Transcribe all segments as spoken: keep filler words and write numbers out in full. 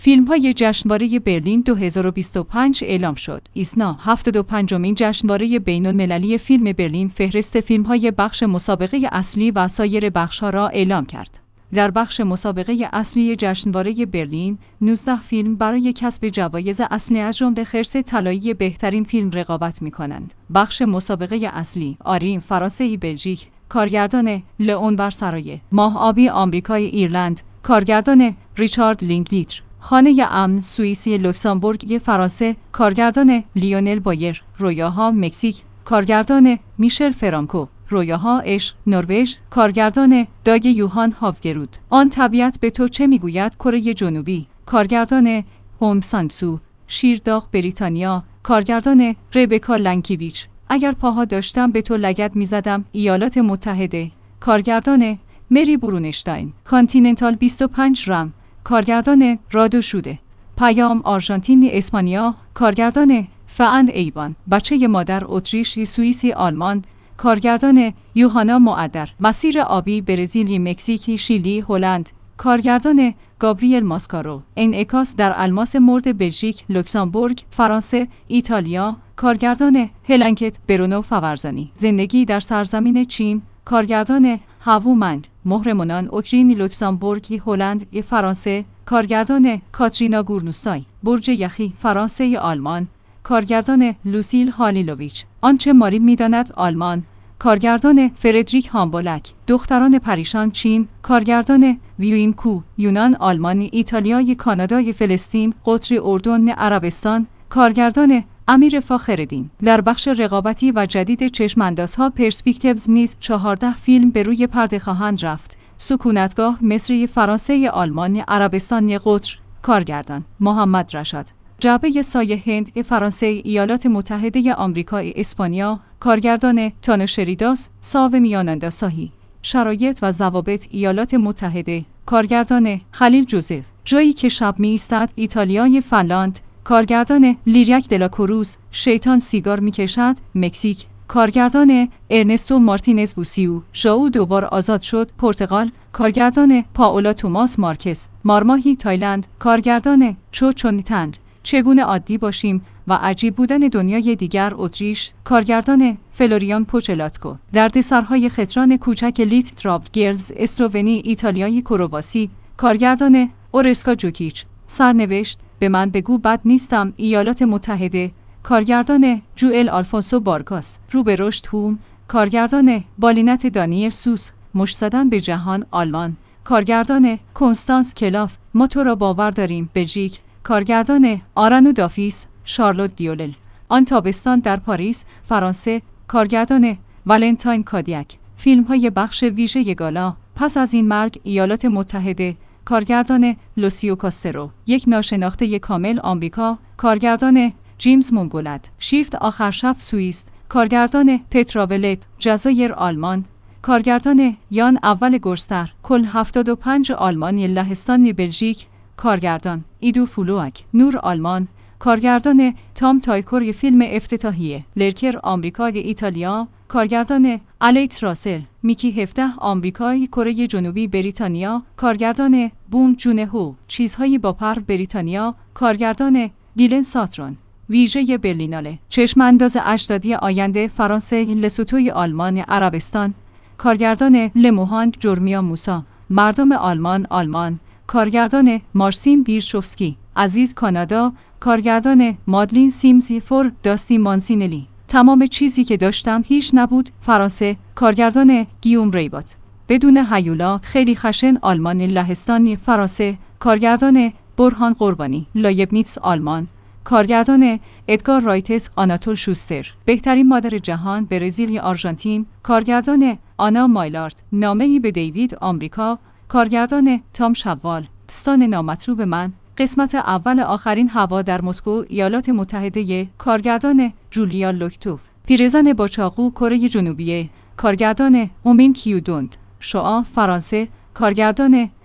فیلم‌های جشنواره برلین دو هزار و بیست و پنج اعلام شد. ایسنا هفتاد و پنجمین جشنواره بین‌المللی فیلم برلین فهرست فیلم‌های بخش مسابقه اصلی و سایر بخش‌ها را اعلام کرد. در بخش مسابقه اصلی جشنواره برلین، نوزده فیلم برای کسب جوایز اصلی از جمله خرس طلایی بهترین فیلم رقابت می‌کنند. بخش مسابقه اصلی، آرین فرانسه بلژیک، کارگردان لئون برسرایه، ماه آبی آمریکای ایرلند، کارگردان ریچارد لینکلیتر، خانه امن سوئیسی لوکزامبورگ فرانسه، کارگردان لیونل بایر، رویاها مکزیک، کارگردان میشل فرانکو، رویاها عشق نروژ، کارگردان داگ یوهان هافگرود. آن طبیعت به تو چه میگوید کره جنوبی، کارگردان هوم سانسو، شیرداغ بریتانیا، کارگردان ربکا لنکیویچ. اگر پاها داشتم به تو لگد میزدم ایالات متحده، کارگردان مری برونشتاین، کانتیننتال بیست و پنج رم، کارگردان رادو شوده، پیام آرژانتین اسپانیا، کارگردان فعند ایوان، بچه مادر اتریش سوئیسی آلمان، کارگردان یوهانا معدر، مسیر آبی برزیلی مکزیکی شیلی هلند، کارگردان گابریل ماسکارو، انعکاس در الماس مرد بلژیک لوکزامبورگ فرانسه ایتالیا، کارگردان هلنکت برونو فورزانی، زندگی در سرزمین چین، کارگردان هاومند، مهرمونان اوکراین لوکزامبورگ هلند فرانسه، کارگردان کاترینا گورنوستای، برج یخی فرانسه آلمان، کارگردان لوسیل هالیلوویچ، آنچه ماری میداند آلمان، کارگردان فردریک هامبولک، دختران پریشان چین، کارگردان ویوین کو یونان آلمان ایتالیای کانادای فلسطین قطر اردن عربستان، کارگردان امیر فاخرالدین. در بخش رقابتی و جدید چشماندازها پرسپکتیوز نیز چهارده فیلم به روی پرده خواهند رفت. سکونتگاه مصری فرانسه آلمان عربستان قطر، کارگردان محمد رشاد، جعبه سایه هند فرانسه ایالات متحده آمریکا اسپانیا، کارگردان تانو شریداس ساو میاننداساهی، شرایط و ضوابط ایالات متحده، کارگردان خلیل جوزف، جایی که شب می ایستد ایتالیای فنلاند، کارگردان لیریک دلاکروز، شیطان سیگار می کشد مکزیک، کارگردان ارنستو مارتینز بوسیو، ژائو دوبار آزاد شد پرتغال، کارگردان پائولا توماس مارکس، مارماهی تایلند، کارگردان چو چونیتنگ، چگونه عادی باشیم و عجیب بودن دنیای دیگر اتریش، کارگردان فلوریان پوچلاتکو، دردسرهای خطران کوچک لیت ترابل گرلز اسلوونی ایتالیای کرواسی، کارگردان اورسکا جوکیچ، سرنوشت به من بگو بد نیستم ایالات متحده، کارگردان جوئل آلفونسو بارگاس، رو به رشد هوم، کارگردان بالینت دانیل سوس، مش زدن به جهان آلمان، کارگردان کنستانس کلاف، ما تو را باور داریم بلژیک، کارگردان آرنو دافیس، شارلوت دیولل، آن تابستان در پاریس فرانسه، کارگردان ولنتاین کادیاک. فیلم‌های بخش ویژه گالا، پس از این مرگ ایالات متحده، کارگردان لوسیو کاسترو، یک ناشناخته کامل آمریکا، کارگردان جیمز مونگولد، شیفت آخر شب سوئیس، کارگردان پتراولت جزایر آلمان، کارگردان یان اول گرستر، کل هفتاد و پنج آلمانی لهستان بلژیک، کارگردان ایدو فولوک نور آلمان، کارگردان تام تایکور فیلم افتتاحیه لرکر آمریکای ایتالیا، کارگردان الکس راسل میکی هفده آمریکای کره جنوبی بریتانیا، کارگردان بون جونه چیزهایی با پر بریتانیا، کارگردان دیلن ساترون ویژه برلیناله، چشمانداز اجدادی آینده فرانسه لسوتوی آلمان عربستان، کارگردان لموهاند جرمیا موسا، مردم آلمان آلمان، کارگردان مارسین ویرشوفسکی عزیز کانادا، کارگردان مادلین سیمزی فور داستی مانسینلی، تمام چیزی که داشتم هیچ نبود فرانسه، کارگردان گیوم ریبات، بدون هیولا خیلی خشن آلمان لهستان فرانسه، کارگردان برهان قربانی لایبنیتس آلمان، کارگردان ادگار رایتس آناتول شوستر، بهترین مادر جهان برزیل آرژانتین، کارگردان آنا مایلارد نامه‌ای به دیوید آمریکا، کارگردان تام شوال دستان نامطلوب من، قسمت اول آخرین هوا در مسکو ایالات متحده، کارگردان جولیا لوکتوف، پیرزن با چاقو کره جنوبی، کارگردان اومین کیودوند، شعاع فرانسه، کارگردان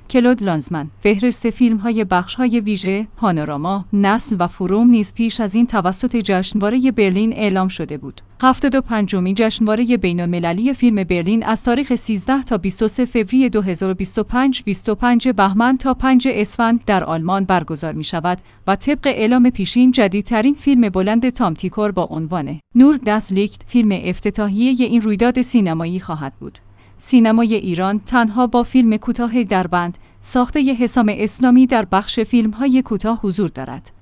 کلود لانزمن. فهرست فیلم‌های بخش‌های ویژه، پانوراما، نسل و فروم نیز پیش از این توسط جشنواره برلین اعلام شده بود. هفتاد و پنجمین جشنواره بین‌المللی فیلم برلین از تاریخ سیزده تا بیست و سه فوریه دو هزار و بیست و پنج، بیست و پنج بهمن تا پنج اسفند در آلمان برگزار می‌شود و طبق اعلام پیشین جدیدترین فیلم بلند تام تیکور با عنوان نور داس لیکت فیلم افتتاحیه این رویداد سینمایی خواهد بود. سینمای ایران تنها با فیلم کوتاه دربند ساخته حسام اسلامی در بخش فیلم‌های کوتاه حضور دارد.